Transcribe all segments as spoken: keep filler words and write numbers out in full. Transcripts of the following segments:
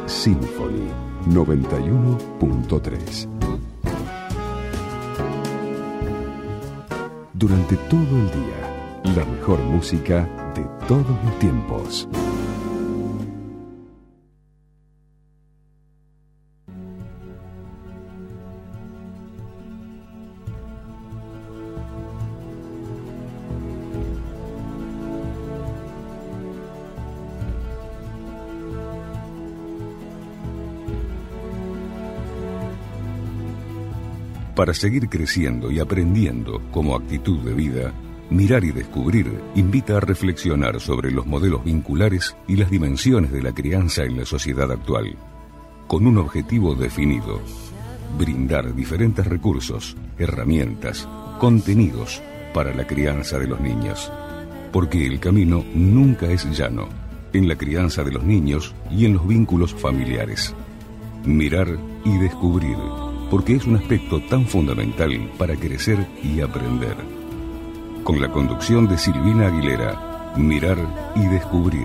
Symphony noventa y uno punto tres. Durante todo el día, la mejor música de todos los tiempos. Para seguir creciendo y aprendiendo como actitud de vida, Mirar y Descubrir invita a reflexionar sobre los modelos vinculares y las dimensiones de la crianza en la sociedad actual, con un objetivo definido: brindar diferentes recursos, herramientas, contenidos para la crianza de los niños. Porque el camino nunca es llano, en la crianza de los niños y en los vínculos familiares. Mirar y Descubrir, porque es un aspecto tan fundamental para crecer y aprender. Con la conducción de Silvina Aguilera, Mirar y Descubrir.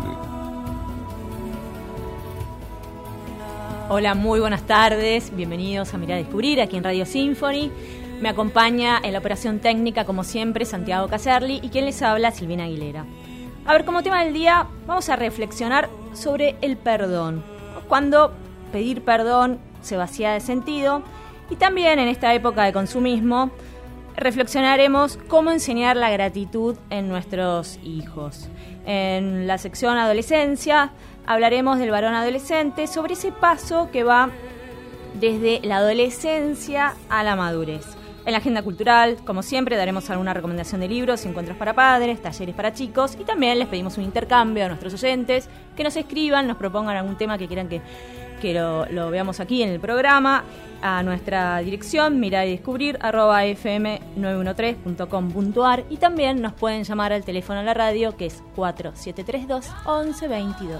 Hola, muy buenas tardes, bienvenidos a Mirar y Descubrir aquí en Radio Symphony. Me acompaña en la operación técnica, como siempre, Santiago Caserli, y quien les habla, Silvina Aguilera. A ver, como tema del día, vamos a reflexionar sobre el perdón. Cuando pedir perdón se vacía de sentido. Y también en esta época de consumismo reflexionaremos cómo enseñar la gratitud en nuestros hijos. En la sección adolescencia hablaremos del varón adolescente, sobre ese paso que va desde la adolescencia a la madurez. En la agenda cultural, como siempre, daremos alguna recomendación de libros, encuentros para padres, talleres para chicos, y también les pedimos un intercambio a nuestros oyentes, que nos escriban, nos propongan algún tema que quieran que, que lo, lo veamos aquí en el programa, a nuestra dirección mirar y descubrir arroba f m nueve trece punto com punto a r, y también nos pueden llamar al teléfono de la radio, que es cuatro siete tres dos, once veintidós.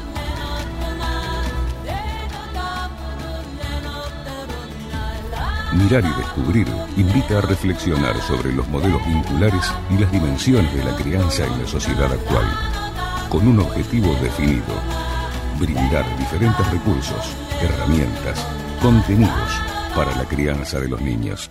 Mirar y Descubrir invita a reflexionar sobre los modelos vinculares y las dimensiones de la crianza en la sociedad actual, con un objetivo definido: brindar diferentes recursos, herramientas, contenidos para la crianza de los niños.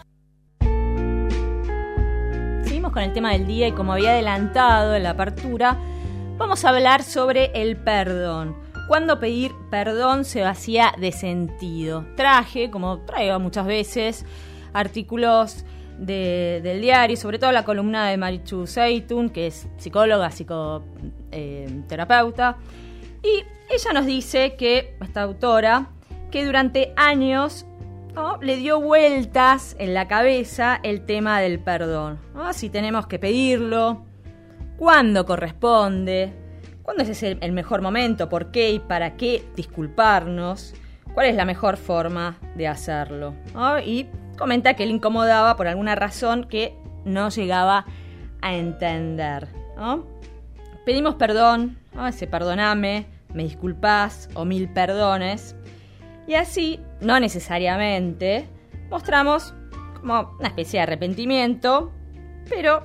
Seguimos con el tema del día y, como había adelantado en la apertura, vamos a hablar sobre el perdón. Cuando pedir perdón se vacía de sentido. Traje, como traigo muchas veces, artículos de, del diario, sobre todo la columna de Marichu Seitun, que es psicóloga, psicoterapeuta, y ella nos dice que, esta autora, que durante años, ¿no?, le dio vueltas en la cabeza el tema del perdón, ¿no? Si tenemos que pedirlo, cuándo corresponde, ¿cuándo es ese el mejor momento? ¿Por qué y para qué disculparnos? ¿Cuál es la mejor forma de hacerlo? ¿No? Y comenta que le incomodaba por alguna razón que no llegaba a entender, ¿no? Pedimos perdón, ¿no? Ese perdoname, me disculpás o mil perdones. Y así, no necesariamente, mostramos como una especie de arrepentimiento, pero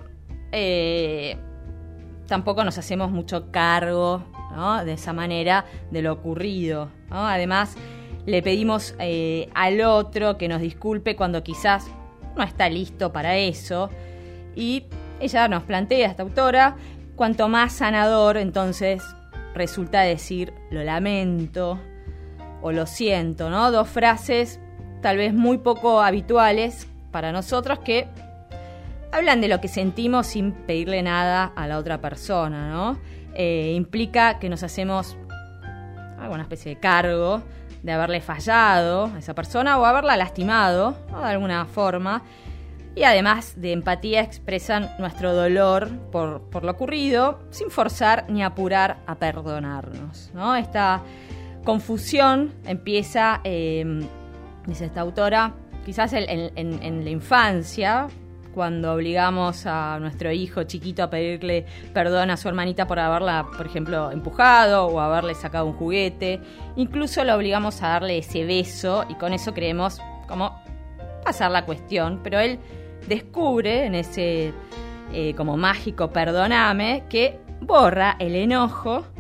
Eh, tampoco nos hacemos mucho cargo, ¿no?, de esa manera de lo ocurrido, ¿no? Además, le pedimos eh, al otro que nos disculpe cuando quizás no está listo para eso. Y ella nos plantea, esta autora, cuanto más sanador entonces resulta decir lo lamento o lo siento, ¿no? Dos frases tal vez muy poco habituales para nosotros, que hablan de lo que sentimos sin pedirle nada a la otra persona, ¿no? Eh, implica que nos hacemos alguna especie de cargo de haberle fallado a esa persona o haberla lastimado, ¿no?, de alguna forma. Y además de empatía, expresan nuestro dolor por, por lo ocurrido, sin forzar ni apurar a perdonarnos, ¿no? Esta confusión empieza, eh, dice esta autora, quizás en, en, en la infancia, cuando obligamos a nuestro hijo chiquito a pedirle perdón a su hermanita por haberla, por ejemplo, empujado o haberle sacado un juguete. Incluso lo obligamos a darle ese beso y con eso creemos como pasar la cuestión. Pero él descubre en ese eh, como mágico perdóname que borra el enojo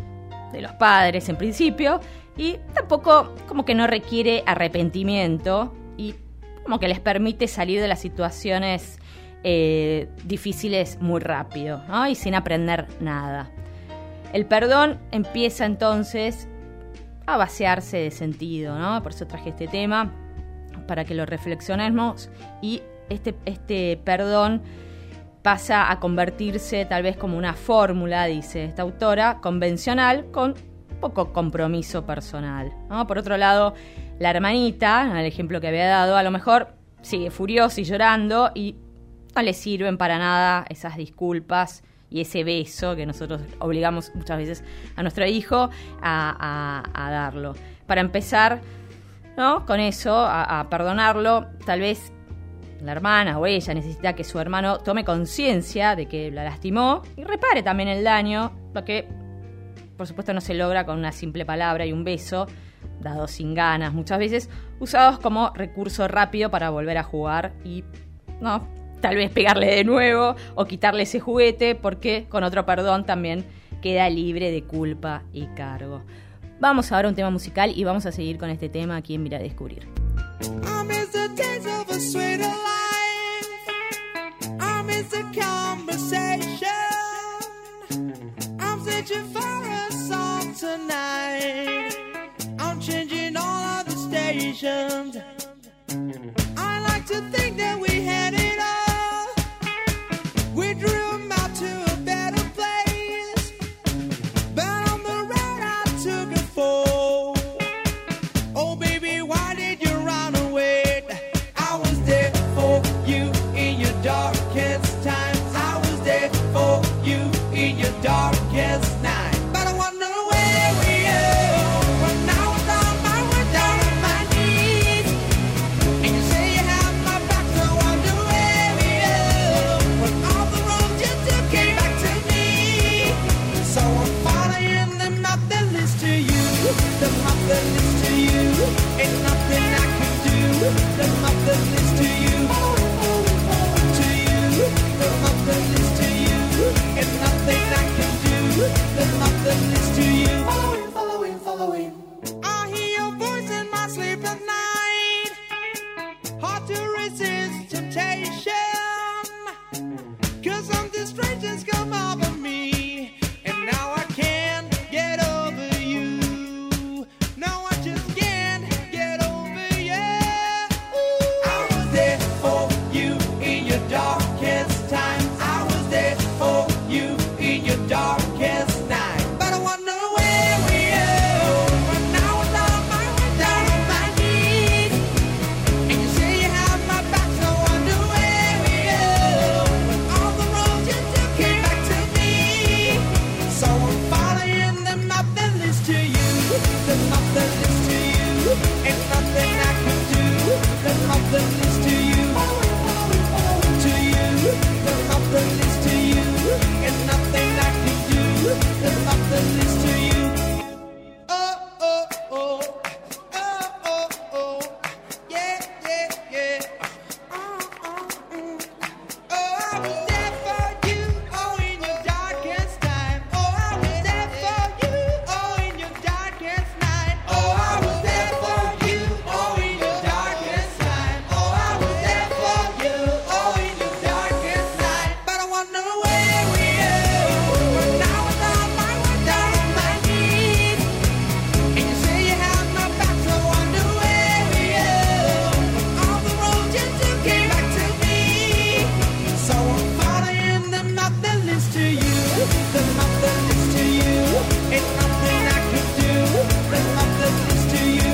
de los padres en principio, y tampoco como que no requiere arrepentimiento y como que les permite salir de las situaciones eh, difíciles muy rápido, ¿no? Y sin aprender nada. El perdón empieza entonces a vaciarse de sentido, ¿no? Por eso traje este tema, para que lo reflexionemos, y este, este perdón pasa a convertirse tal vez como una fórmula, dice esta autora, convencional con poco compromiso personal, ¿no? Por otro lado, la hermanita, en el ejemplo que había dado, a lo mejor sigue furiosa y llorando y no le sirven para nada esas disculpas y ese beso que nosotros obligamos muchas veces a nuestro hijo a, a, a darlo. Para empezar, ¿no? Con eso, a, a perdonarlo, tal vez la hermana o ella necesita que su hermano tome conciencia de que la lastimó y repare también el daño, lo que por supuesto no se logra con una simple palabra y un beso, dado sin ganas, muchas veces usados como recurso rápido para volver a jugar y no, tal vez pegarle de nuevo o quitarle ese juguete, porque con otro perdón también queda libre de culpa y cargo. Vamos ahora a un tema musical y vamos a seguir con este tema aquí en Mirar y Descubrir. I'm changing all of the stations. I like to think that we had it all. We drew them out to a better place, but on the road I took a fall. Oh baby, why did you run away? I was there for you in your darkest times. I was there for you in your darkest night. But I wonder where we are when I was on my way down on my knees. And you say you have my back, so I wonder where we are when all the roads you took came back to me. So I'm following the map that leads to you, the map that leads to you. Ain't nothing I can do, the map that leads to you, to you, the map that leads to you. Ain't nothing I can do, the map that leads to you. Following, following, following. I hear your voice in my sleep at night. Hard to resist temptation, 'cause something strange has come over me, and now I can't get over you. No, I just can't get over you. I was there for you in your darkest times. I was there for you in your darkest night. But I wonder where we are when I was on my way down on my knees. And you say you have my back, so I wonder where we are when all the roads you took came back to me. So I'm following the map that leads to you, the map that leads to you. Ain't nothing I can do, the map that leads to you, to you, the map that leads to you. Ain't nothing I can do, the map that leads to you. Oh, oh, oh, oh, oh, oh, yeah, yeah, yeah. Oh, oh, mm. Oh, I was there for you, oh, in your darkest time. Oh, I was there for you, oh, in your darkest night. Oh, I was there for you, oh, in your darkest time. Oh, I was there for you, oh, in your darkest night. But I wonder where we are when I was on my way down on my knees. And you say you have my back, so I wonder where we are when all the roads you took came back to me. So I'm following the map that leads to you, the map that leads to you. Ain't nothing I can do, the map that leads to you,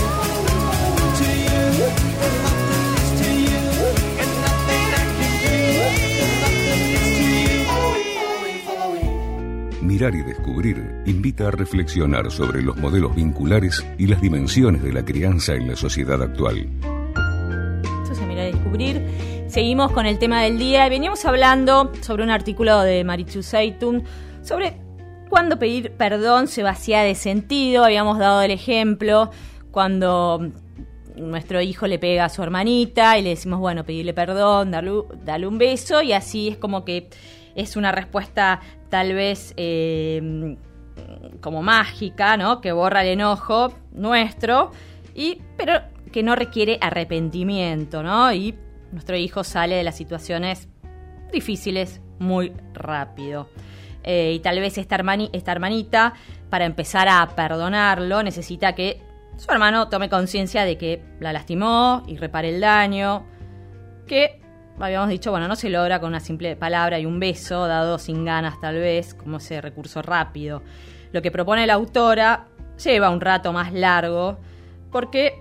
to you, the map that leads to you. Ain't nothing I can do, the map that leads to you. Following, following. Mirar y Descubrir invita a reflexionar sobre los modelos vinculares y las dimensiones de la crianza en la sociedad actual. Esto se Mirar y Descubrir. Seguimos con el tema del día. Veníamos hablando sobre un artículo de Marichu Seitun sobre cuándo pedir perdón se vacía de sentido. Habíamos dado el ejemplo cuando nuestro hijo le pega a su hermanita y le decimos, bueno, pedirle perdón, darle, darle un beso, y así es como que es una respuesta tal vez eh, como mágica, ¿no? Que borra el enojo nuestro, y pero que no requiere arrepentimiento, ¿no? Y nuestro hijo sale de las situaciones difíciles muy rápido. Eh, y tal vez esta, hermani, esta hermanita, para empezar a perdonarlo, necesita que su hermano tome conciencia de que la lastimó y repare el daño, que habíamos dicho, bueno, no se logra con una simple palabra y un beso, dado sin ganas tal vez, como ese recurso rápido. Lo que propone la autora lleva un rato más largo, porque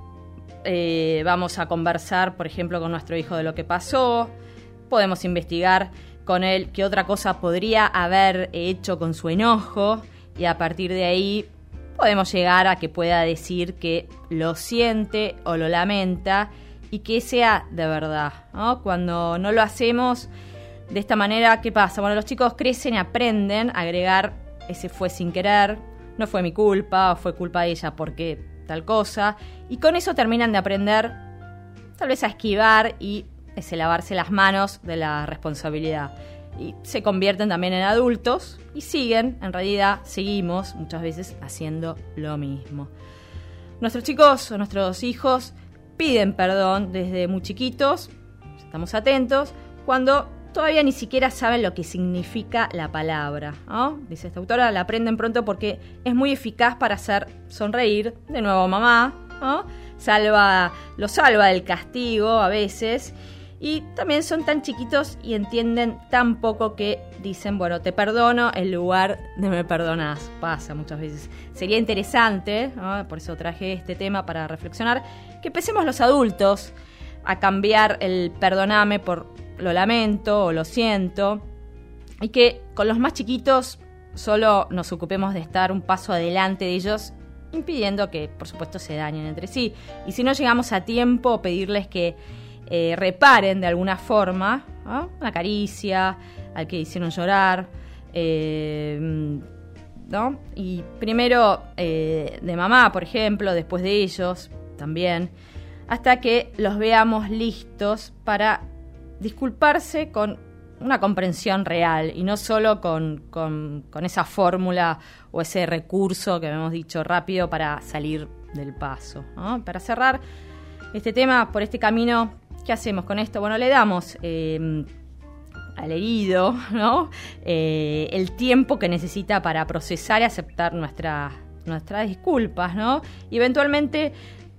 eh, vamos a conversar, por ejemplo, con nuestro hijo de lo que pasó, podemos investigar con él qué otra cosa podría haber hecho con su enojo, y a partir de ahí podemos llegar a que pueda decir que lo siente o lo lamenta, y que sea de verdad, ¿no? Cuando no lo hacemos de esta manera, ¿qué pasa? Bueno, los chicos crecen y aprenden a agregar ese fue sin querer, no fue mi culpa, o fue culpa de ella porque tal cosa, y con eso terminan de aprender tal vez a esquivar y ese lavarse las manos de la responsabilidad. Y se convierten también en adultos y siguen, en realidad seguimos muchas veces haciendo lo mismo. Nuestros chicos o nuestros hijos piden perdón desde muy chiquitos, estamos atentos, cuando todavía ni siquiera saben lo que significa la palabra, ¿no? Dice esta autora, la aprenden pronto porque es muy eficaz para hacer sonreír de nuevo a mamá, ¿no? Salva, lo salva del castigo a veces, y también son tan chiquitos y entienden tan poco que dicen, bueno, te perdono en lugar de me perdonás. Pasa muchas veces. Sería interesante, ¿no? Por eso traje este tema para reflexionar, que empecemos los adultos a cambiar el perdoname por lo lamento o lo siento, y que con los más chiquitos solo nos ocupemos de estar un paso adelante de ellos, impidiendo que, por supuesto, se dañen entre sí. Y si no llegamos a tiempo, pedirles que eh, reparen de alguna forma, ¿no? Una caricia al que hicieron llorar, eh, ¿no? Y primero eh, de mamá, por ejemplo, después de ellos también, hasta que los veamos listos para disculparse con una comprensión real y no solo con, con, con esa fórmula o ese recurso que hemos dicho rápido para salir del paso, ¿no? Para cerrar este tema por este camino, ¿qué hacemos con esto? Bueno, le damos eh, al herido, ¿no? eh, el tiempo que necesita para procesar y aceptar nuestra, nuestras disculpas, ¿no? Y eventualmente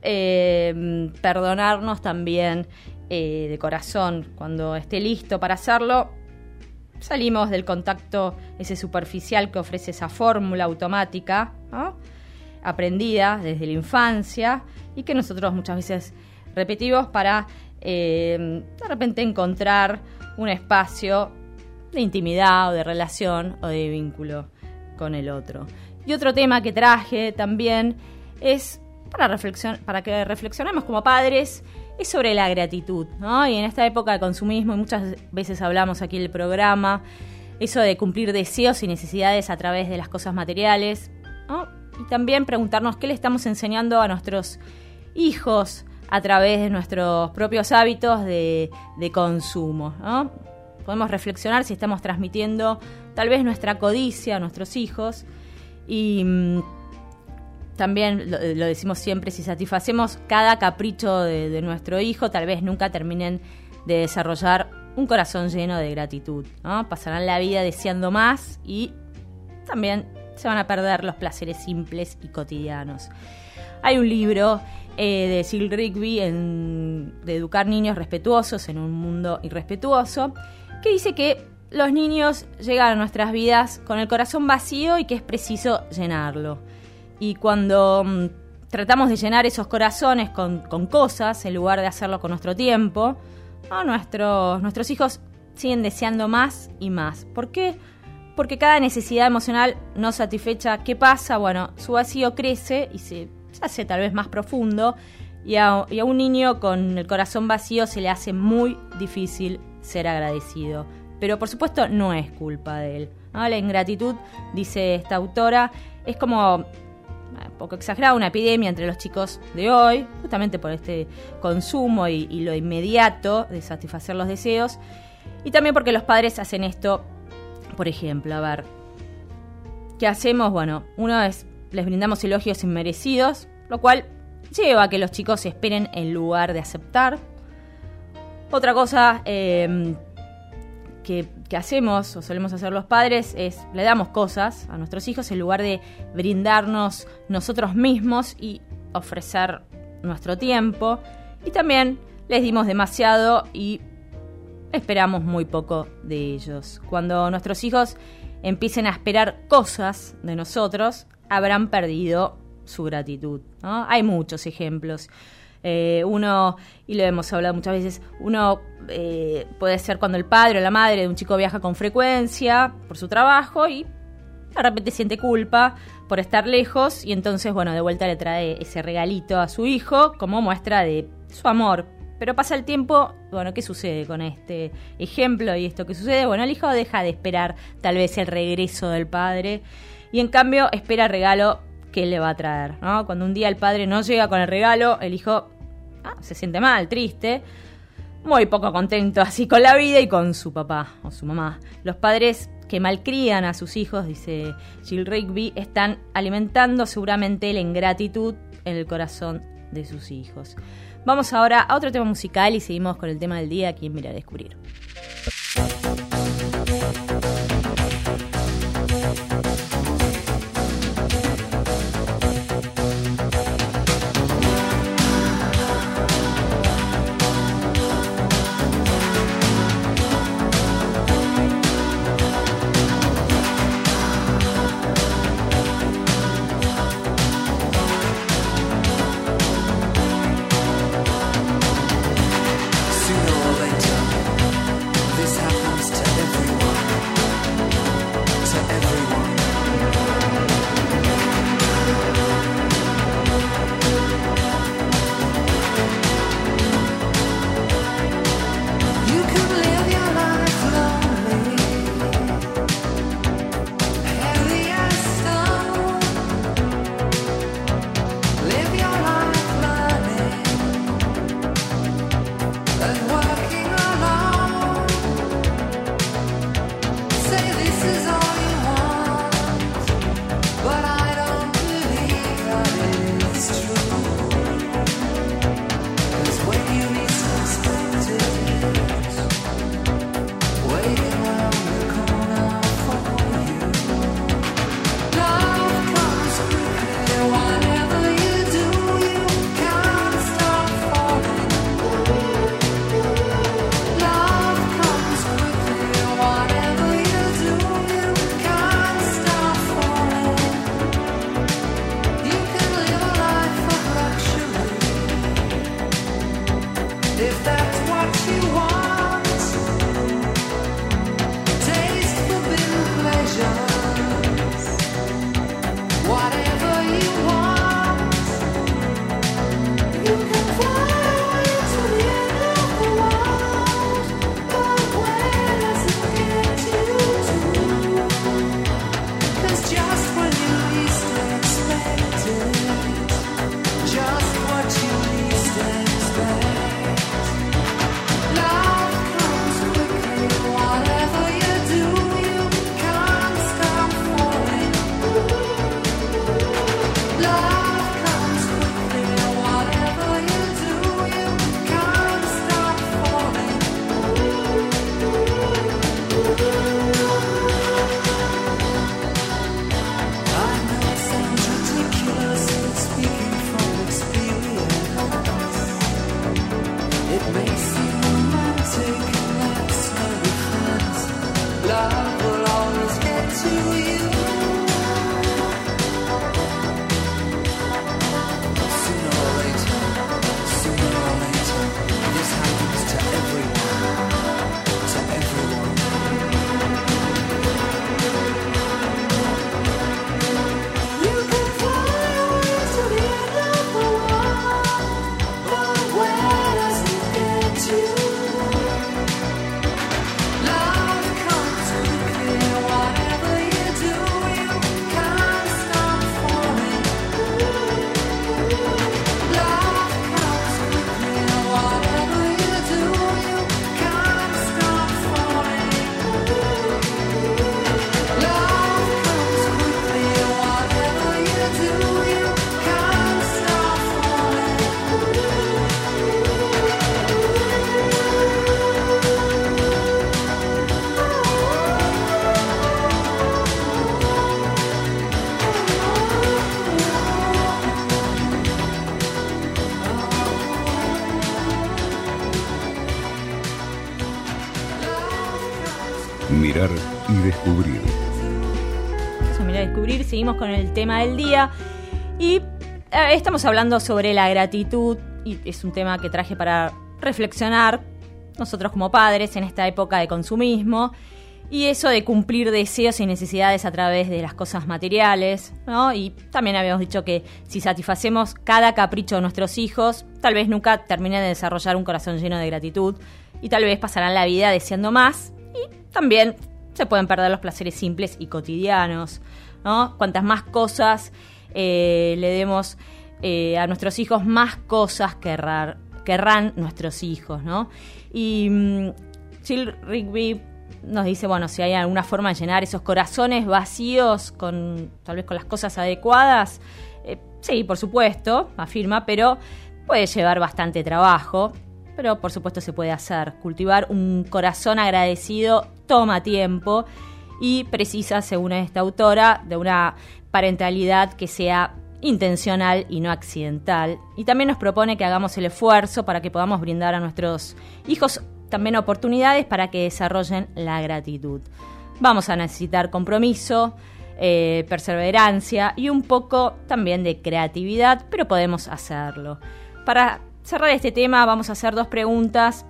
eh, perdonarnos también Eh, de corazón. Cuando esté listo para hacerlo, salimos del contacto ese superficial que ofrece esa fórmula automática, ¿no? Aprendida desde la infancia y que nosotros muchas veces repetimos para eh, de repente encontrar un espacio de intimidad o de relación o de vínculo con el otro. Y otro tema que traje también es para, reflexion- para que reflexionemos como padres, es sobre la gratitud, ¿no? Y en esta época de consumismo, y muchas veces hablamos aquí en el programa, eso de cumplir deseos y necesidades a través de las cosas materiales, ¿no? Y también preguntarnos qué le estamos enseñando a nuestros hijos a través de nuestros propios hábitos de, de consumo, ¿no? Podemos reflexionar si estamos transmitiendo tal vez nuestra codicia a nuestros hijos, y mmm, también lo, lo decimos siempre, si satisfacemos cada capricho de, de nuestro hijo, tal vez nunca terminen de desarrollar un corazón lleno de gratitud, ¿no? Pasarán la vida deseando más y también se van a perder los placeres simples y cotidianos. Hay un libro eh, de Sil Rigby en, de educar niños respetuosos en un mundo irrespetuoso, que dice que los niños llegan a nuestras vidas con el corazón vacío y que es preciso llenarlo. Y cuando mm, tratamos de llenar esos corazones con, con cosas, en lugar de hacerlo con nuestro tiempo, ¿no? nuestros, nuestros hijos siguen deseando más y más. ¿Por qué? Porque cada necesidad emocional no satisfecha, ¿qué pasa? Bueno, su vacío crece y se, se hace tal vez más profundo, y a, y a un niño con el corazón vacío se le hace muy difícil ser agradecido. Pero por supuesto no es culpa de él, ¿no? La ingratitud, dice esta autora, es como, un poco exagerado, una epidemia entre los chicos de hoy, justamente por este consumo y, y lo inmediato de satisfacer los deseos, y también porque los padres hacen esto. Por ejemplo, a ver, ¿qué hacemos? Bueno, uno es, les brindamos elogios inmerecidos, lo cual lleva a que los chicos esperen en lugar de aceptar. Otra cosa eh, que, que hacemos o solemos hacer los padres es le damos cosas a nuestros hijos en lugar de brindarnos nosotros mismos y ofrecer nuestro tiempo. Y también les dimos demasiado y esperamos muy poco de ellos. Cuando nuestros hijos empiecen a esperar cosas de nosotros, habrán perdido su gratitud, ¿no? Hay muchos ejemplos. Eh, uno, y lo hemos hablado muchas veces, uno eh, puede ser cuando el padre o la madre de un chico viaja con frecuencia por su trabajo y de repente siente culpa por estar lejos y entonces, bueno, de vuelta le trae ese regalito a su hijo como muestra de su amor. Pero pasa el tiempo, bueno, ¿qué sucede con este ejemplo y esto que sucede? Bueno, el hijo deja de esperar tal vez el regreso del padre y en cambio espera el regalo que él le va a traer, ¿no? Cuando un día el padre no llega con el regalo, el hijo ah, se siente mal, triste, muy poco contento así con la vida y con su papá o su mamá. Los padres que malcrían a sus hijos, dice Jill Rigby, están alimentando seguramente la ingratitud en el corazón de sus hijos. Vamos ahora a otro tema musical y seguimos con el tema del día aquí en Mirar y Descubrir. Sooner or later, this Mirar y descubrir. Eso, mirar y descubrir. Seguimos con el tema del día. Y eh, estamos hablando sobre la gratitud. Y es un tema que traje para reflexionar nosotros como padres en esta época de consumismo. Y eso de cumplir deseos y necesidades a través de las cosas materiales, ¿no? Y también habíamos dicho que si satisfacemos cada capricho de nuestros hijos, tal vez nunca terminen de desarrollar un corazón lleno de gratitud y tal vez pasarán la vida deseando más. Y también se pueden perder los placeres simples y cotidianos, ¿no? Cuantas más cosas eh, le demos eh, a nuestros hijos, más cosas querrán, querrán nuestros hijos, ¿no? Y um, Jill Rigby nos dice, bueno, si hay alguna forma de llenar esos corazones vacíos con tal vez con las cosas adecuadas, eh, sí, por supuesto, afirma, pero puede llevar bastante trabajo, pero por supuesto se puede hacer. Cultivar un corazón agradecido toma tiempo y precisa, según esta autora, de una parentalidad que sea intencional y no accidental. Y también nos propone que hagamos el esfuerzo para que podamos brindar a nuestros hijos también oportunidades para que desarrollen la gratitud. Vamos a necesitar compromiso, eh, perseverancia y un poco también de creatividad, pero podemos hacerlo. Para cerrar este tema vamos a hacer dos preguntas,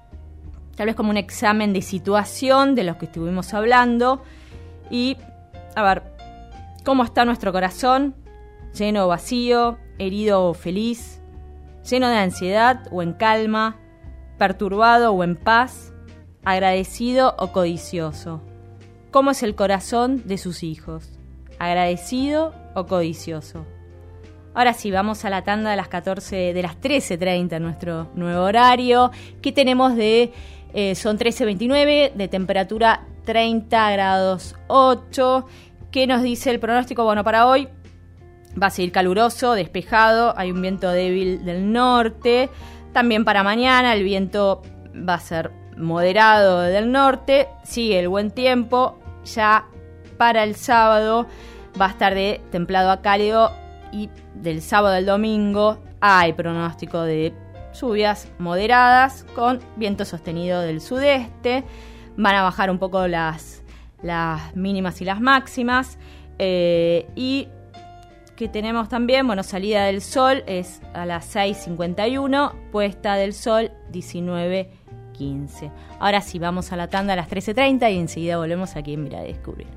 tal vez como un examen de situación de los que estuvimos hablando. Y, a ver, ¿cómo está nuestro corazón? ¿Lleno o vacío? ¿Herido o feliz? ¿Lleno de ansiedad o en calma? ¿Perturbado o en paz? ¿Agradecido o codicioso? ¿Cómo es el corazón de sus hijos? ¿Agradecido o codicioso? Ahora sí, vamos a la tanda de las catorce, de las trece treinta, nuestro nuevo horario. ¿Qué tenemos de...? Eh, son trece veintinueve, de temperatura treinta grados ocho. ¿Qué nos dice el pronóstico? Bueno, para hoy va a seguir caluroso, despejado, hay un viento débil del norte. También para mañana el viento va a ser moderado del norte, sigue el buen tiempo. Ya para el sábado va a estar de templado a cálido y del sábado al domingo hay pronóstico de lluvias moderadas con viento sostenido del sudeste. Van a bajar un poco las, las mínimas y las máximas. Eh, y que tenemos también, bueno, salida del sol es a las seis cincuenta y uno, puesta del sol diecinueve quince. Ahora sí, vamos a la tanda a las trece treinta y enseguida volvemos aquí en Mirar y Descubrir.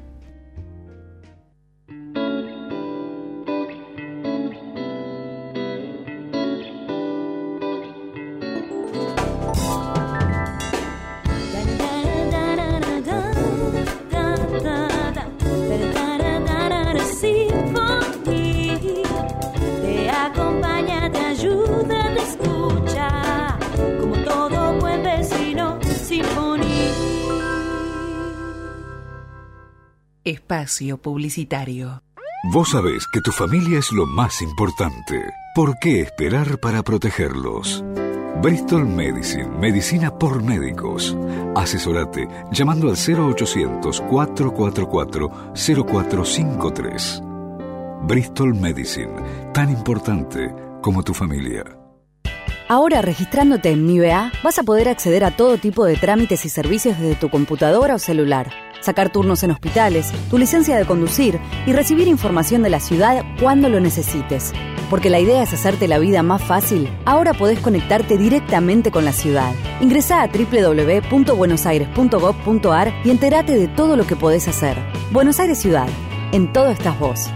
Espacio publicitario. Vos sabés que tu familia es lo más importante. ¿Por qué esperar para protegerlos? Bristol Medicine, medicina por médicos. Asesorate llamando al cero ochocientos, cuatrocientos cuarenta y cuatro, cero cuatro cinco tres. Bristol Medicine, tan importante como tu familia. Ahora, registrándote en M I B A, vas a poder acceder a todo tipo de trámites y servicios desde tu computadora o celular, sacar turnos en hospitales, tu licencia de conducir y recibir información de la ciudad cuando lo necesites. Porque la idea es hacerte la vida más fácil, ahora podés conectarte directamente con la ciudad. Ingresá a doble u doble u doble u punto buenos aires punto gob punto a r y entérate de todo lo que podés hacer. Buenos Aires Ciudad, en todo estás vos.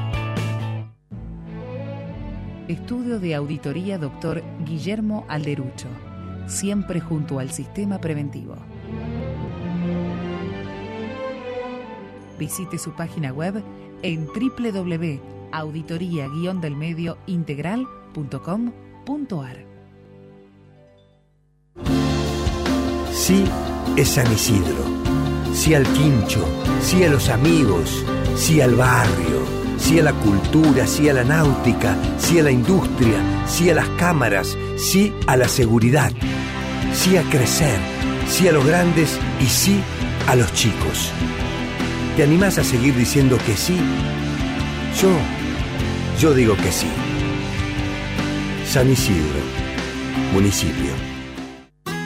Estudio de Auditoría Doctor Guillermo Alderucho, siempre junto al sistema preventivo. Visite su página web en doble u doble u doble u punto auditoría guion del medio integral punto com punto a r. Sí es San Isidro, sí al quincho, sí a los amigos, sí al barrio, sí a la cultura, sí a la náutica, sí a la industria, sí a las cámaras, sí a la seguridad, sí a crecer, sí a los grandes y sí a los chicos. ¿Te animás a seguir diciendo que sí? Yo, yo digo que sí. San Isidro, municipio.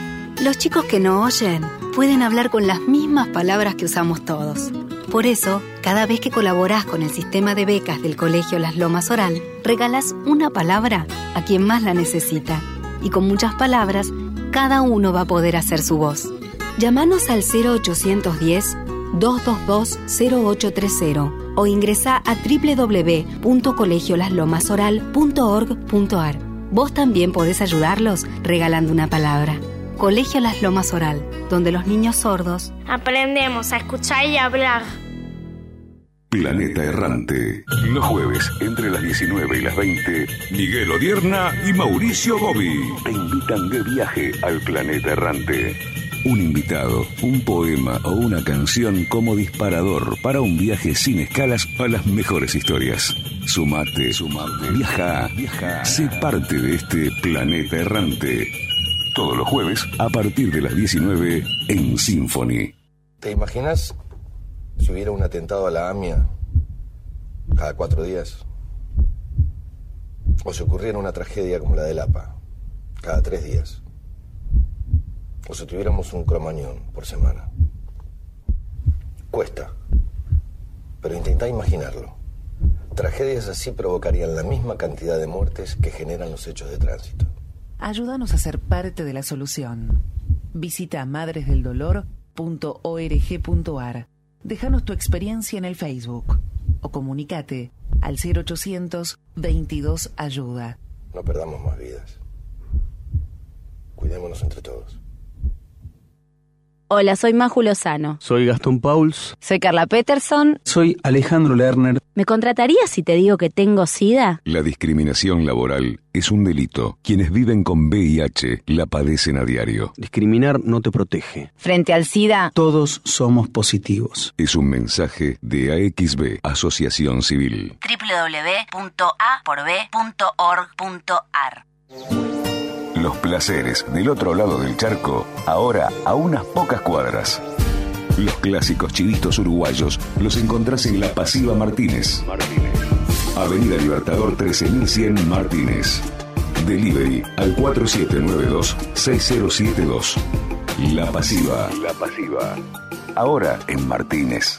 Los chicos que no oyen pueden hablar con las mismas palabras que usamos todos. Por eso, cada vez que colaborás con el sistema de becas del Colegio Las Lomas Oral, regalás una palabra a quien más la necesita. Y con muchas palabras, cada uno va a poder hacer su voz. Llámanos al cero ochocientos diez, dos dos dos, cero ocho tres cero o ingresá a doble u doble u doble u punto colegio las lomas oral punto org punto a r. Vos también podés ayudarlos regalando una palabra. Colegio Las Lomas Oral, donde los niños sordos aprendemos a escuchar y hablar. Planeta Errante. Los jueves, entre las diecinueve y las veinte, Miguel Odierna y Mauricio Gobi te invitan de viaje al Planeta Errante. Un invitado, un poema o una canción como disparador para un viaje sin escalas a las mejores historias. Sumate, sumate, viaja, viaja. Sé parte de este Planeta Errante. Todos los jueves, a partir de las diecinueve, en Symphony. ¿Te imaginas si hubiera un atentado a la AMIA cada cuatro días? O si ocurriera una tragedia como la del A P A cada tres días. O si tuviéramos un cromañón por semana. Cuesta. Pero intentá imaginarlo. Tragedias así provocarían la misma cantidad de muertes que generan los hechos de tránsito. Ayúdanos a ser parte de la solución. Visita madres del dolor punto org punto a r. Déjanos tu experiencia en el Facebook o comunícate al cero ochocientos veintidós ayuda. No perdamos más vidas. Cuidémonos entre todos. Hola, soy Maju Lozano. Soy Gastón Pauls. Soy Carla Peterson. Soy Alejandro Lerner. ¿Me contratarías si te digo que tengo SIDA? La discriminación laboral es un delito. Quienes viven con V I H la padecen a diario. Discriminar no te protege. Frente al SIDA, todos somos positivos. Es un mensaje de A X B, Asociación Civil. doble u doble u doble u punto a por b punto org punto a r. Los placeres del otro lado del charco, ahora a unas pocas cuadras. Los clásicos chivitos uruguayos los encontrás en La Pasiva Martínez. Martínez. Avenida Libertador trece mil cien Martínez. Delivery al cuatro siete nueve dos, seis cero siete dos. La Pasiva. La Pasiva. Ahora en Martínez.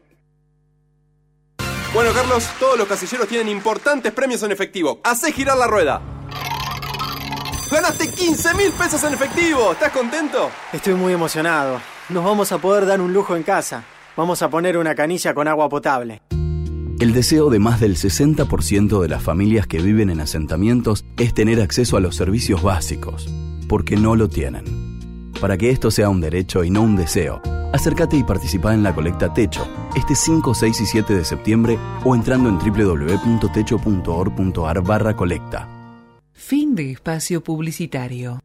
Bueno, Carlos, todos los casilleros tienen importantes premios en efectivo. ¡Hacé girar la rueda! ¡Ganaste quince mil pesos en efectivo! ¿Estás contento? Estoy muy emocionado. Nos vamos a poder dar un lujo en casa. Vamos a poner una canilla con agua potable. El deseo de más del sesenta por ciento de las familias que viven en asentamientos es tener acceso a los servicios básicos, porque no lo tienen. Para que esto sea un derecho y no un deseo, acércate y participa en la colecta Techo este cinco, seis y siete de septiembre o entrando en doble u doble u doble u punto techo punto org punto a r barra colecta. Fin de espacio publicitario.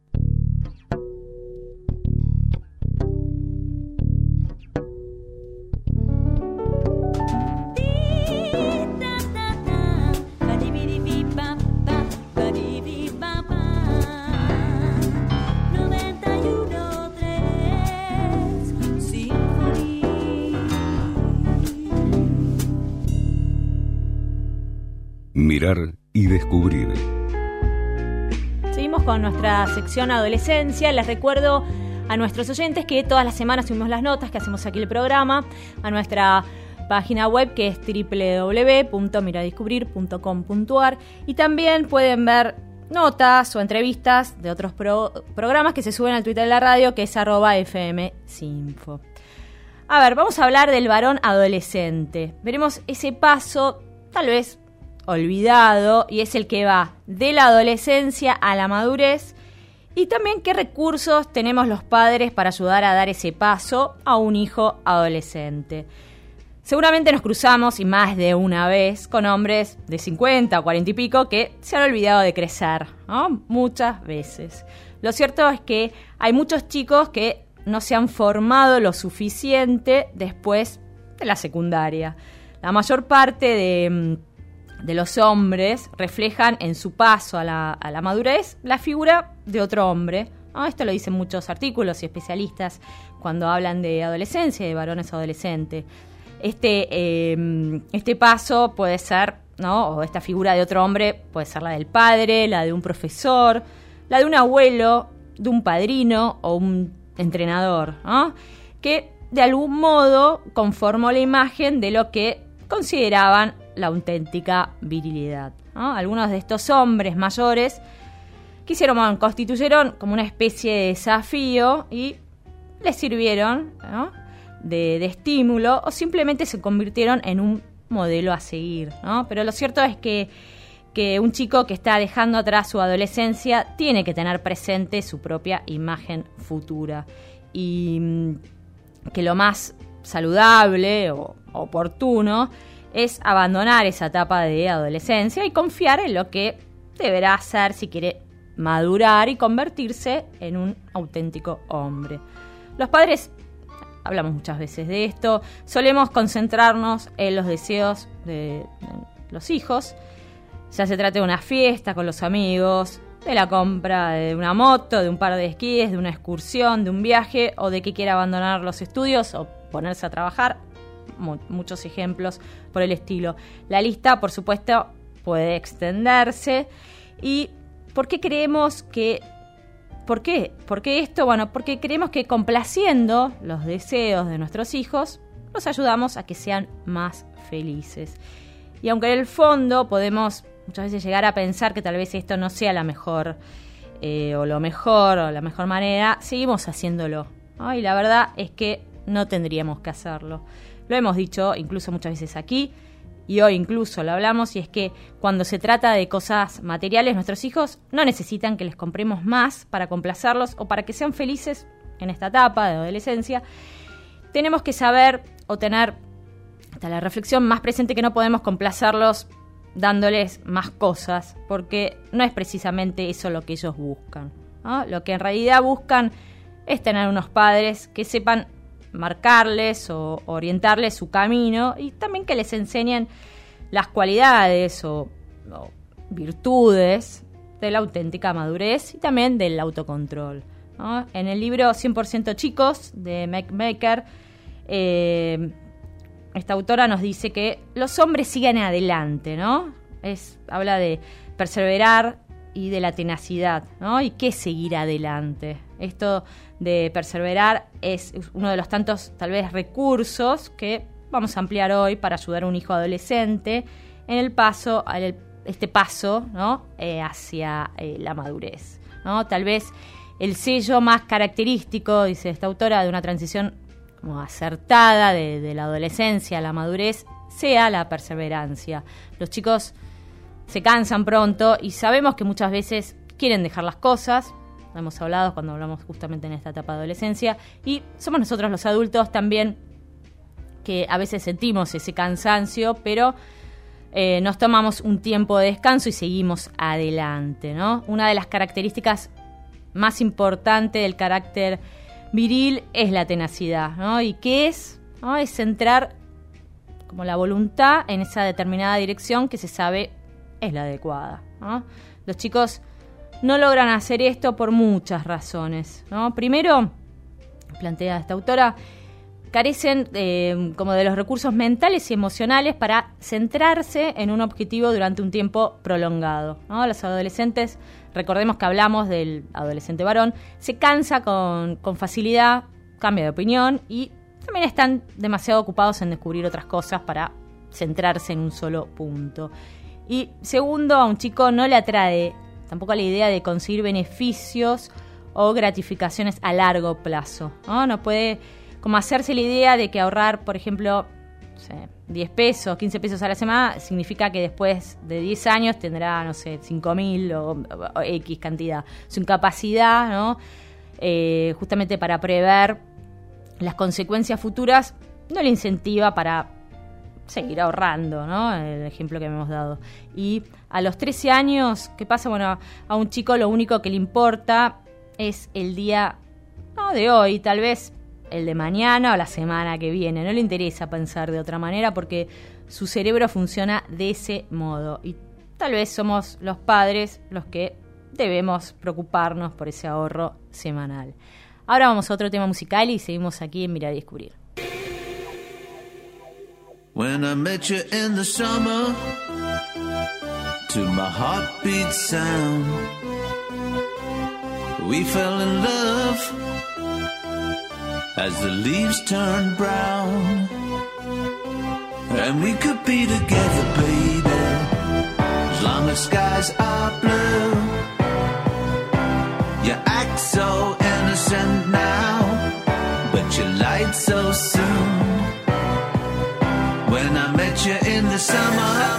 Mirar y descubrir. Seguimos con nuestra sección Adolescencia. Les recuerdo a nuestros oyentes que todas las semanas subimos las notas que hacemos aquí el programa a nuestra página web, que es doble u doble u doble u punto miradescubrir punto com punto a r, y también pueden ver notas o entrevistas de otros pro- programas que se suben al Twitter de la radio, que es arroba fmsinfo. A ver, vamos a hablar del varón adolescente. Veremos ese paso, tal vez olvidado, y es el que va de la adolescencia a la madurez, y también qué recursos tenemos los padres para ayudar a dar ese paso a un hijo adolescente. Seguramente nos cruzamos, y más de una vez, con hombres de cincuenta o cuarenta y pico que se han olvidado de crecer, ¿no? Muchas veces. Lo cierto es que hay muchos chicos que no se han formado lo suficiente después de la secundaria. La mayor parte de... de los hombres reflejan en su paso a la, a la madurez la figura de otro hombre, ¿no? Esto lo dicen muchos artículos y especialistas cuando hablan de adolescencia y de varones adolescentes. Este, eh, este paso puede ser, ¿no? O esta figura de otro hombre puede ser la del padre, la de un profesor, la de un abuelo, de un padrino o un entrenador, ¿no? Que de algún modo conformó la imagen de lo que consideraban la auténtica virilidad, ¿no? Algunos de estos hombres mayores quisieron, bueno, constituyeron como una especie de desafío y les sirvieron, ¿no?, de, de estímulo, o simplemente se convirtieron en un modelo a seguir, ¿no? Pero lo cierto es que, que un chico que está dejando atrás su adolescencia tiene que tener presente su propia imagen futura y que lo más saludable o oportuno es abandonar esa etapa de adolescencia y confiar en lo que deberá hacer si quiere madurar y convertirse en un auténtico hombre. Los padres, hablamos muchas veces de esto, solemos concentrarnos en los deseos de, de los hijos, ya se trate de una fiesta con los amigos, de la compra de una moto, de un par de esquíes, de una excursión, de un viaje, o de que quiera abandonar los estudios o ponerse a trabajar. Muchos ejemplos por el estilo. La lista, por supuesto, puede extenderse. ¿Y por qué creemos que... ¿Por qué? ¿Por qué esto? Bueno, porque creemos que complaciendo los deseos de nuestros hijos, los ayudamos a que sean más felices. Y aunque en el fondo podemos muchas veces llegar a pensar que tal vez esto no sea la mejor, eh, o lo mejor, o la mejor manera, seguimos haciéndolo, ¿no? Y la verdad es que no tendríamos que hacerlo. Lo hemos dicho incluso muchas veces aquí, y hoy incluso lo hablamos, y es que cuando se trata de cosas materiales, nuestros hijos no necesitan que les compremos más para complacerlos o para que sean felices en esta etapa de adolescencia. Tenemos que saber o tener hasta la reflexión más presente que no podemos complacerlos dándoles más cosas, porque no es precisamente eso lo que ellos buscan, ¿no? Lo que en realidad buscan es tener unos padres que sepan marcarles o orientarles su camino y también que les enseñen las cualidades o, o virtudes de la auténtica madurez y también del autocontrol, ¿no? En el libro cien por ciento Chicos de Meg Baker, eh, esta autora nos dice que los hombres siguen adelante, ¿no? Es, habla de perseverar y de la tenacidad, ¿no? ¿Y qué seguir adelante? Esto de perseverar es uno de los tantos, tal vez, recursos que vamos a ampliar hoy para ayudar a un hijo adolescente en el paso, este paso, ¿no?, eh, hacia eh, la madurez, ¿no? Tal vez el sello más característico, dice esta autora, de una transición como acertada de, de la adolescencia a la madurez sea la perseverancia. Los chicos se cansan pronto y sabemos que muchas veces quieren dejar las cosas. Lo hemos hablado cuando hablamos justamente en esta etapa de adolescencia, y somos nosotros los adultos también que a veces sentimos ese cansancio, pero eh, nos tomamos un tiempo de descanso y seguimos adelante, ¿no? Una de las características más importantes del carácter viril es la tenacidad, ¿no? ¿Y qué es? ¿No? Es centrar como la voluntad en esa determinada dirección que se sabe es la adecuada, ¿no? Los chicos no logran hacer esto por muchas razones, ¿no? Primero, plantea esta autora, carecen eh, como de los recursos mentales y emocionales para centrarse en un objetivo durante un tiempo prolongado, ¿no? Los adolescentes, recordemos que hablamos del adolescente varón, se cansa con, con facilidad, cambia de opinión y también están demasiado ocupados en descubrir otras cosas para centrarse en un solo punto. Y segundo, a un chico no le atrae tampoco la idea de conseguir beneficios o gratificaciones a largo plazo, ¿no? No puede como hacerse la idea de que ahorrar, por ejemplo, no sé, diez pesos, quince pesos a la semana significa que después de diez años tendrá, no sé, cinco mil o, o X cantidad. Su incapacidad, ¿no?, eh, justamente para prever las consecuencias futuras no le incentiva para seguir ahorrando, ¿no? El ejemplo que me hemos dado. Y a los trece años, ¿qué pasa? Bueno, a un chico lo único que le importa es el día, no de hoy, tal vez el de mañana o la semana que viene. No le interesa pensar de otra manera porque su cerebro funciona de ese modo. Y tal vez somos los padres los que debemos preocuparnos por ese ahorro semanal. Ahora vamos a otro tema musical y seguimos aquí en Mirar y Descubrir. When I met you in the summer, to my heartbeat sound, We fell in love as the leaves turned brown. And we could be together, baby, as long as skies are blue. You act so innocent now, but you lied so soon. When I met you in the summer,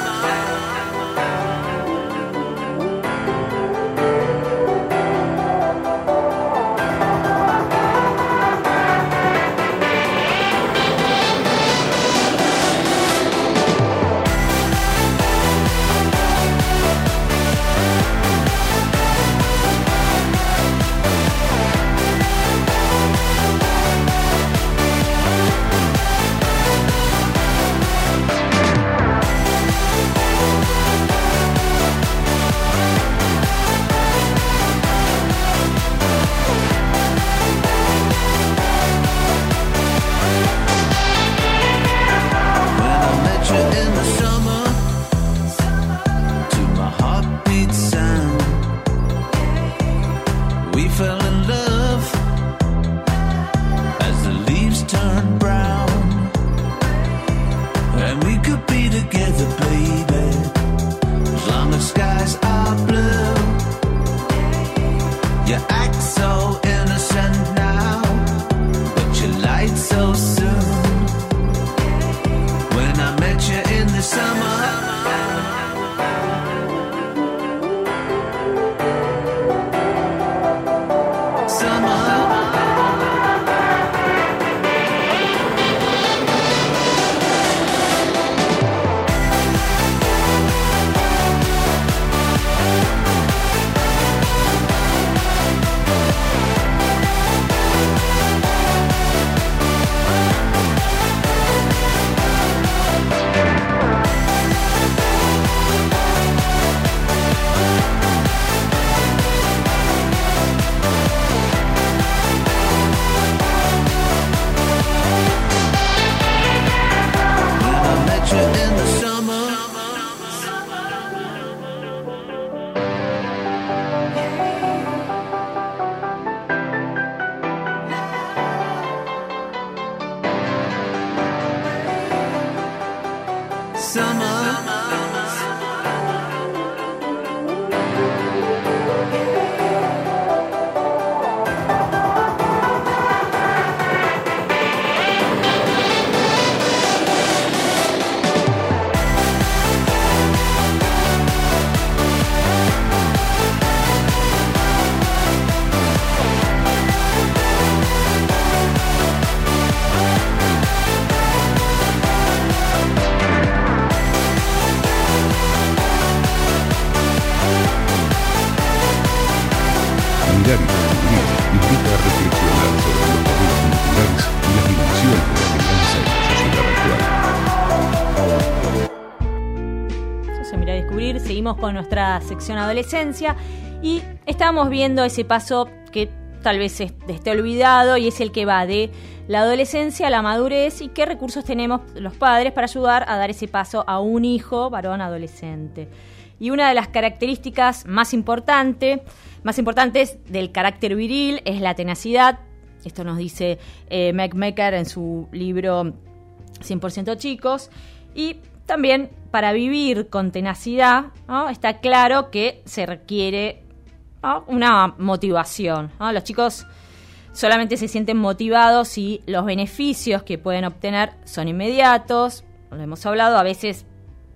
con nuestra sección adolescencia y estamos viendo ese paso que tal vez esté olvidado y es el que va de la adolescencia a la madurez y qué recursos tenemos los padres para ayudar a dar ese paso a un hijo varón adolescente. Y una de las características más importante, más importantes del carácter viril es la tenacidad. Esto nos dice eh, Meg Mecker en su libro cien por ciento Chicos. Y también para vivir con tenacidad, ¿no? Está claro que se requiere, ¿no? una motivación, ¿no? Los chicos solamente se sienten motivados si los beneficios que pueden obtener son inmediatos. Lo hemos hablado, a veces,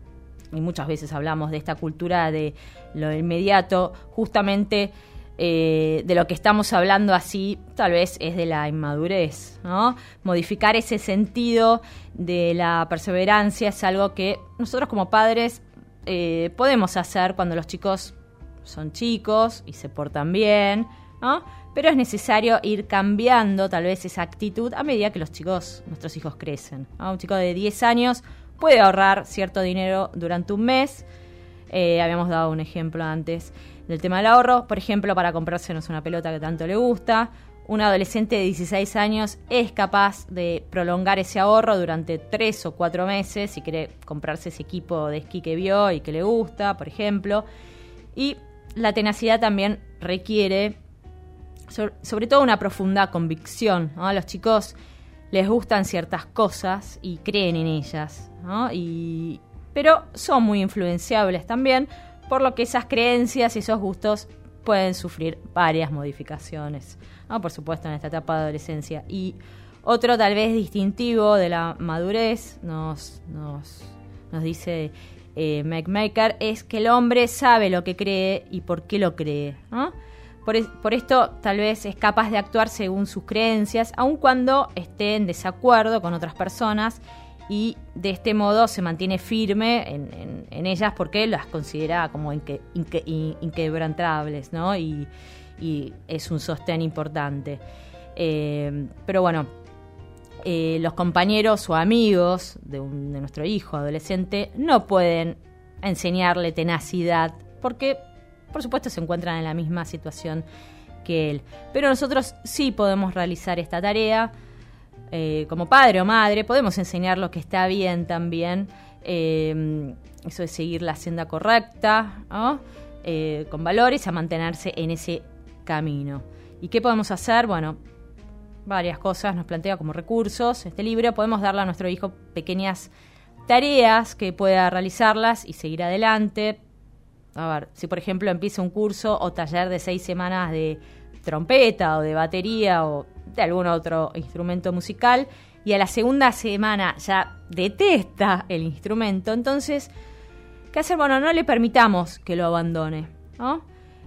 y muchas veces hablamos de esta cultura de lo inmediato, justamente eh, de lo que estamos hablando así, tal vez es de la inmadurez, ¿no? Modificar ese sentido de la perseverancia es algo que nosotros como padres eh, podemos hacer cuando los chicos son chicos y se portan bien, ¿no? Pero es necesario ir cambiando tal vez esa actitud a medida que los chicos, nuestros hijos crecen, ¿no? Un chico de diez años puede ahorrar cierto dinero durante un mes. Eh, habíamos dado un ejemplo antes del tema del ahorro, por ejemplo, para comprársenos una pelota que tanto le gusta. Un adolescente de dieciséis años es capaz de prolongar ese ahorro durante tres o cuatro meses si quiere comprarse ese equipo de esquí que vio y que le gusta, por ejemplo. Y la tenacidad también requiere so- sobre todo una profunda convicción, ¿no? A los chicos les gustan ciertas cosas y creen en ellas, ¿no? Y, pero son muy influenciables también, por lo que esas creencias y esos gustos pueden sufrir varias modificaciones, ¿no? Por supuesto en esta etapa de adolescencia. Y otro tal vez distintivo de la madurez, nos, nos, nos dice eh, McMaker, es que el hombre sabe lo que cree y por qué lo cree, ¿no? Por, es, por esto tal vez es capaz de actuar según sus creencias, aun cuando esté en desacuerdo con otras personas, y de este modo se mantiene firme en, en, en ellas porque las considera como inque, inque, in, inquebrantables, ¿no? Y, y es un sostén importante. Eh, pero bueno, eh, los compañeros o amigos de, un, de nuestro hijo adolescente no pueden enseñarle tenacidad porque, por supuesto, se encuentran en la misma situación que él. Pero nosotros sí podemos realizar esta tarea. Eh, como padre o madre, podemos enseñar lo que está bien también. Eh, eso es seguir la senda correcta, ¿no? Eh, con valores, a mantenerse en ese camino. ¿Y qué podemos hacer? Bueno, varias cosas nos plantea como recursos este libro. Podemos darle a nuestro hijo pequeñas tareas que pueda realizarlas y seguir adelante. A ver, si por ejemplo empieza un curso o taller de seis semanas de trompeta o de batería o de algún otro instrumento musical, y a la segunda semana ya detesta el instrumento, entonces, ¿qué hacer? Bueno, no le permitamos que lo abandone, ¿no?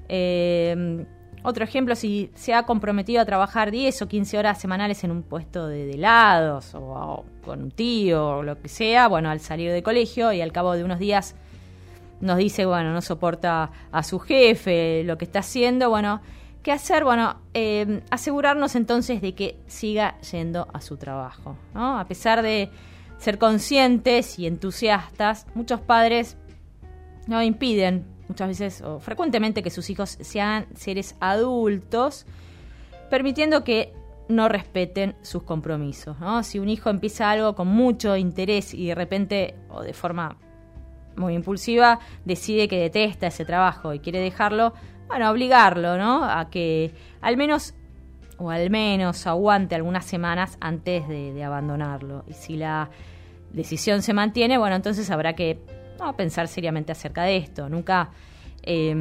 Eh, otro ejemplo, si se ha comprometido a trabajar diez o quince horas semanales en un puesto de, de helados o, o con un tío o lo que sea, bueno, al salir de colegio y al cabo de unos días nos dice, bueno, no soporta a su jefe, lo que está haciendo, bueno, ¿qué hacer? Bueno, eh, asegurarnos entonces de que siga yendo a su trabajo, ¿no? A pesar de ser conscientes y entusiastas, muchos padres no impiden muchas veces o frecuentemente que sus hijos sean seres adultos, permitiendo que no respeten sus compromisos, ¿no? Si un hijo empieza algo con mucho interés y de repente o de forma muy impulsiva decide que detesta ese trabajo y quiere dejarlo, bueno, obligarlo, ¿no? A que al menos o al menos aguante algunas semanas antes de, de abandonarlo. Y si la decisión se mantiene, bueno, entonces habrá que no, pensar seriamente acerca de esto. Nunca, eh,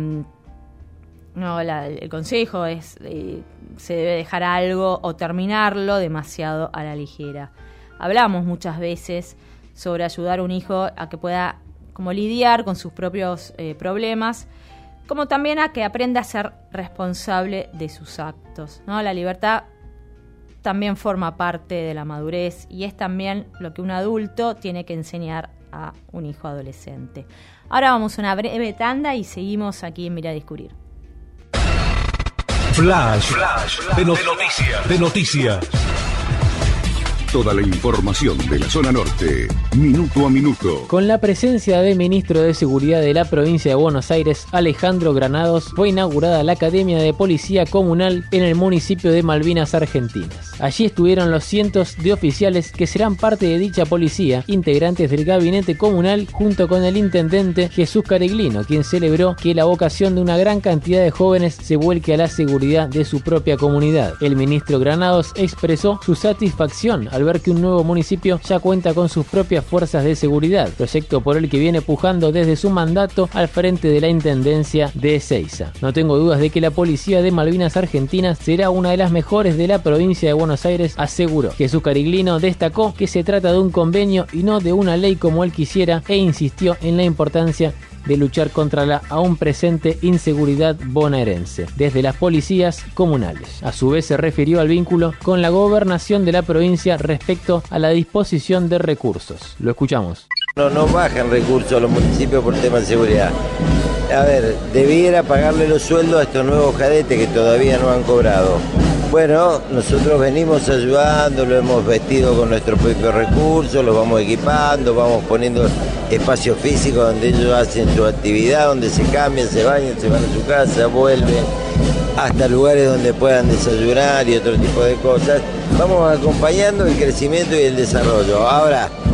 no, la, el consejo es, eh, se debe dejar algo o terminarlo demasiado a la ligera. Hablamos muchas veces sobre ayudar a un hijo a que pueda como lidiar con sus propios eh, problemas, como también a que aprenda a ser responsable de sus actos, ¿no? La libertad también forma parte de la madurez y es también lo que un adulto tiene que enseñar a un hijo adolescente. Ahora vamos a una breve tanda y seguimos aquí en Mira a Descubrir. Flash, Flash, de, no- de noticias. De noticias. Toda la información de la zona norte, minuto a minuto. Con la presencia del ministro de Seguridad de la provincia de Buenos Aires, Alejandro Granados, fue inaugurada la Academia de Policía Comunal en el municipio de Malvinas Argentinas. Allí estuvieron los cientos de oficiales que serán parte de dicha policía, integrantes del gabinete comunal, junto con el intendente Jesús Cariglino, quien celebró que la vocación de una gran cantidad de jóvenes se vuelque a la seguridad de su propia comunidad. El ministro Granados expresó su satisfacción al ver que un nuevo municipio ya cuenta con sus propias fuerzas de seguridad, proyecto por el que viene pujando desde su mandato al frente de la Intendencia de Ezeiza. No tengo dudas de que la policía de Malvinas Argentinas será una de las mejores de la provincia de Buenos Aires, aseguró. Jesús Cariglino destacó que se trata de un convenio y no de una ley como él quisiera e insistió en la importancia de luchar contra la aún presente inseguridad bonaerense desde las policías comunales. A su vez se refirió al vínculo con la gobernación de la provincia respecto a la disposición de recursos. Lo escuchamos. No, no bajan recursos a los municipios por temas de seguridad. A ver, debiera pagarle los sueldos a estos nuevos cadetes que todavía no han cobrado. Bueno, nosotros venimos ayudando, lo hemos vestido con nuestros propios recursos, los vamos equipando, vamos poniendo espacios físicos donde ellos hacen su actividad, donde se cambian, se bañan, se van a su casa, vuelven, hasta lugares donde puedan desayunar y otro tipo de cosas. Vamos acompañando el crecimiento y el desarrollo. Ahora,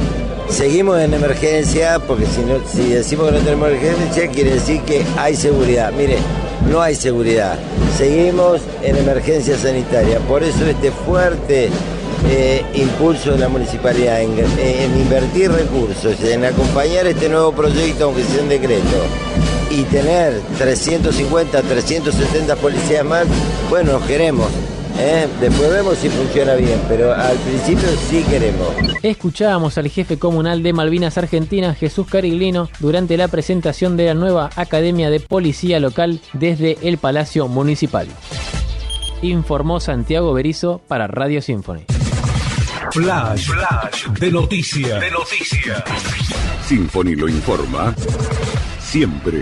Seguimos en emergencia, porque si, no, si decimos que no tenemos emergencia, quiere decir que hay seguridad. Mire, no hay seguridad. Seguimos en emergencia sanitaria. Por eso este fuerte eh, impulso de la municipalidad en, en invertir recursos, en acompañar este nuevo proyecto, aunque sea en decreto, y tener trescientos cincuenta, trescientos setenta policías más, bueno, nos queremos. ¿Eh? Después vemos si funciona bien, pero al principio sí queremos. Escuchábamos al jefe comunal de Malvinas Argentinas, Jesús Cariglino, durante la presentación de la nueva Academia de Policía Local desde el Palacio Municipal. Informó Santiago Berizo para Radio Symphony. Flash, flash de noticias. De noticias. Symphony lo informa siempre.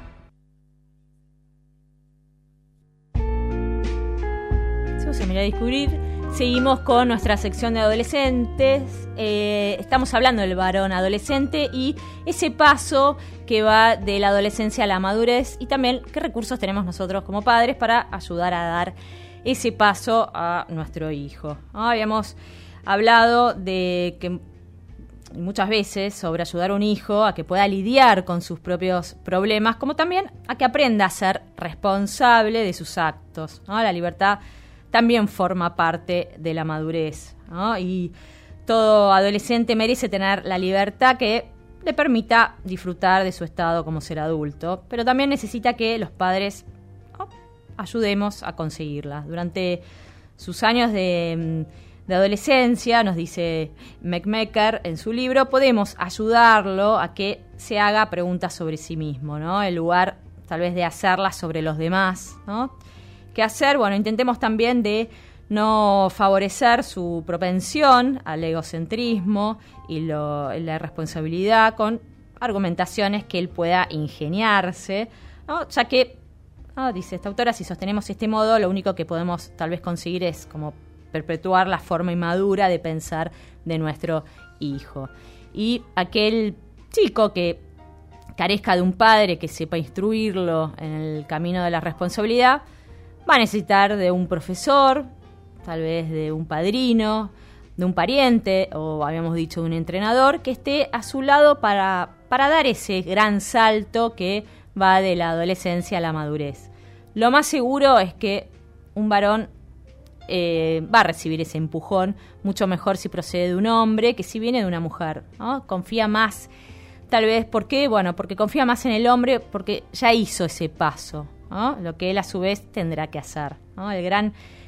A descubrir. Seguimos con nuestra sección de adolescentes. Eh, estamos hablando del varón adolescente y ese paso que va de la adolescencia a la madurez, y también qué recursos tenemos nosotros como padres para ayudar a dar ese paso a nuestro hijo. ¿No? Habíamos hablado de que muchas veces sobre ayudar a un hijo a que pueda lidiar con sus propios problemas, como también a que aprenda a ser responsable de sus actos, ¿no? La libertad también forma parte de la madurez, ¿no? Y todo adolescente merece tener la libertad que le permita disfrutar de su estado como ser adulto, pero también necesita que los padres, ¿no?, ayudemos a conseguirla. Durante sus años de, de adolescencia, nos dice McMaker en su libro, podemos ayudarlo a que se haga preguntas sobre sí mismo, ¿no? En lugar tal vez de hacerlas sobre los demás, ¿no? ¿Qué hacer? Bueno, intentemos también de no favorecer su propensión al egocentrismo y lo, la responsabilidad con argumentaciones que él pueda ingeniarse, ¿no? Ya que, ¿no?, dice esta autora, si sostenemos este modo, lo único que podemos tal vez conseguir es como perpetuar la forma inmadura de pensar de nuestro hijo. Y aquel chico que carezca de un padre que sepa instruirlo en el camino de la responsabilidad, va a necesitar de un profesor, tal vez de un padrino, de un pariente, o habíamos dicho de un entrenador, que esté a su lado para, para dar ese gran salto que va de la adolescencia a la madurez. Lo más seguro es que un varón eh, va a recibir ese empujón, mucho mejor si procede de un hombre que si viene de una mujer, ¿no? Confía más, tal vez, ¿por qué? Bueno, porque confía más en el hombre porque ya hizo ese paso, ¿no? Lo que él a su vez tendrá que hacer, ¿no? El gran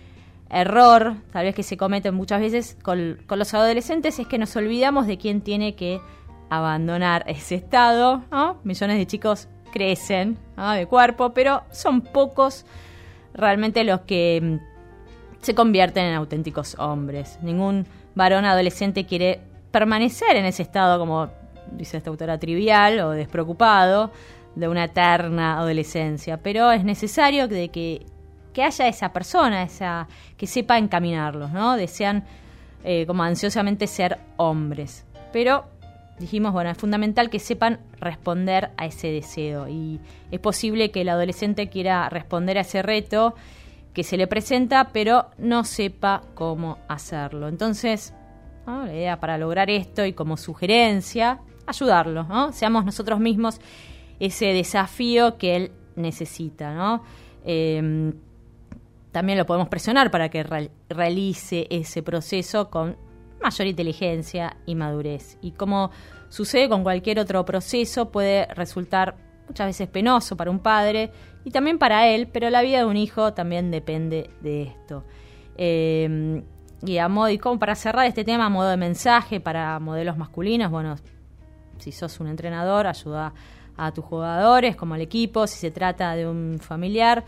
error, tal vez que se comete muchas veces con, con los adolescentes, es que nos olvidamos de quién tiene que abandonar ese estado, ¿no? Millones de chicos crecen, ¿no?, de cuerpo, pero son pocos realmente los que se convierten en auténticos hombres. Ningún varón adolescente quiere permanecer en ese estado, como dice esta autora, trivial o despreocupado, de una eterna adolescencia, pero es necesario de que, que haya esa persona, esa que sepa encaminarlos, ¿no? Desean eh, como ansiosamente ser hombres, pero dijimos, bueno, es fundamental que sepan responder a ese deseo, y es posible que el adolescente quiera responder a ese reto que se le presenta, pero no sepa cómo hacerlo. Entonces, ¿no?, la idea para lograr esto, y como sugerencia, ayudarlo, ¿no? Seamos nosotros mismos ese desafío que él necesita, ¿no? Eh, también lo podemos presionar para que re- realice ese proceso con mayor inteligencia y madurez. Y como sucede con cualquier otro proceso, puede resultar muchas veces penoso para un padre y también para él, pero la vida de un hijo también depende de esto. Eh, y a modo, y como para cerrar este tema, a modo de mensaje para modelos masculinos, bueno, si sos un entrenador, ayuda a tus jugadores, como al equipo. Si se trata de un familiar,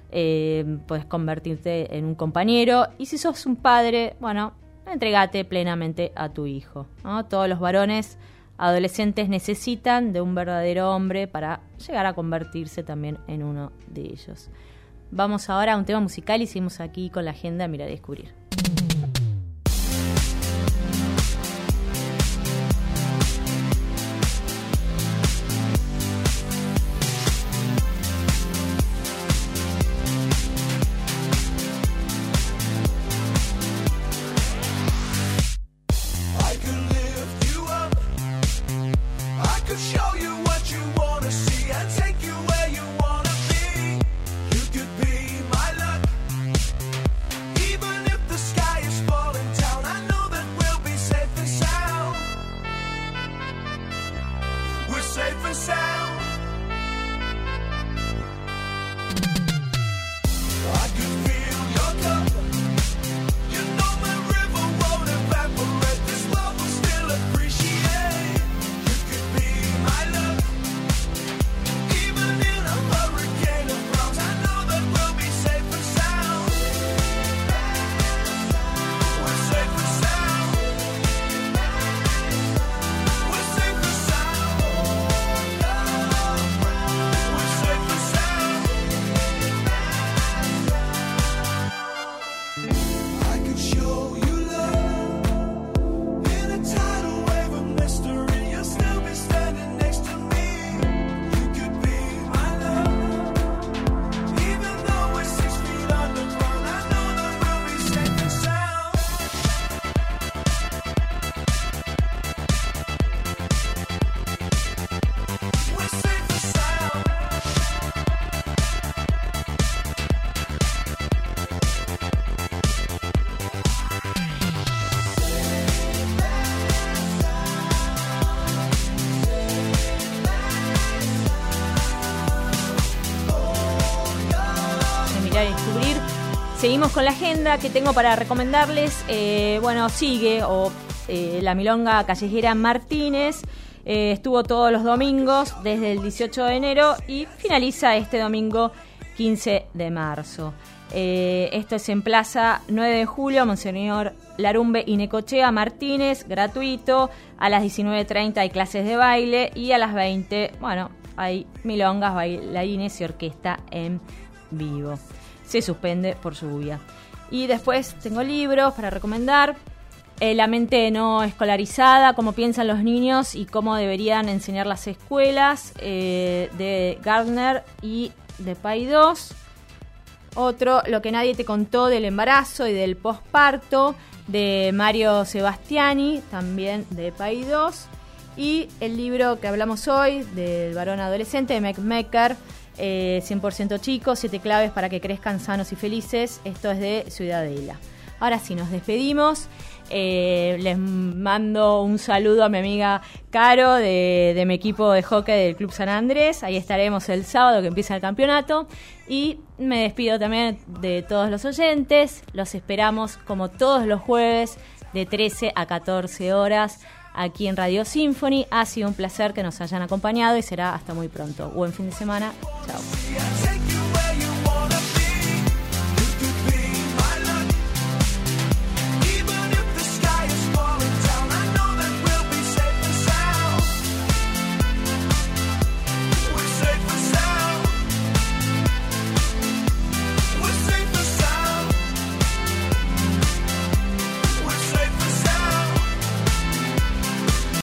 eh, puedes convertirte en un compañero. Y si sos un padre, bueno, entregate plenamente a tu hijo, ¿no? Todos los varones adolescentes necesitan de un verdadero hombre para llegar a convertirse también en uno de ellos. Vamos ahora a un tema musical y seguimos aquí con la agenda Mirar y Descubrir. mirar y descubrir. Seguimos con la agenda que tengo para recomendarles. Eh, bueno, sigue o eh, la Milonga Callejera Martínez. Eh, estuvo todos los domingos desde el dieciocho de enero y finaliza este domingo quince de marzo. Eh, esto es en Plaza nueve de julio, Monseñor Larumbe y Necochea Martínez, gratuito. A las diecinueve treinta hay clases de baile y a las veinte, bueno, hay milongas, bailarines y orquesta en vivo. Se suspende por lluvia. Y después tengo libros para recomendar. Eh, la mente no escolarizada, cómo piensan los niños y cómo deberían enseñar las escuelas, eh, de Gardner y de Paidós. Otro, Lo que nadie te contó del embarazo y del posparto, de Mario Sebastiani, también de Paidós. Y el libro que hablamos hoy, del varón adolescente, de Meg Mecker, eh, cien por ciento chicos, siete claves para que crezcan sanos y felices. Esto es de Ciudadela. Ahora sí, nos despedimos. Eh, les mando un saludo a mi amiga Caro de, de mi equipo de hockey del Club San Andrés. Ahí estaremos el sábado que empieza el campeonato. Y me despido también de todos los oyentes. Los esperamos como todos los jueves de trece a catorce horas aquí en Radio Symphony. Ha sido un placer que nos hayan acompañado y será hasta muy pronto. Buen fin de semana. Chao.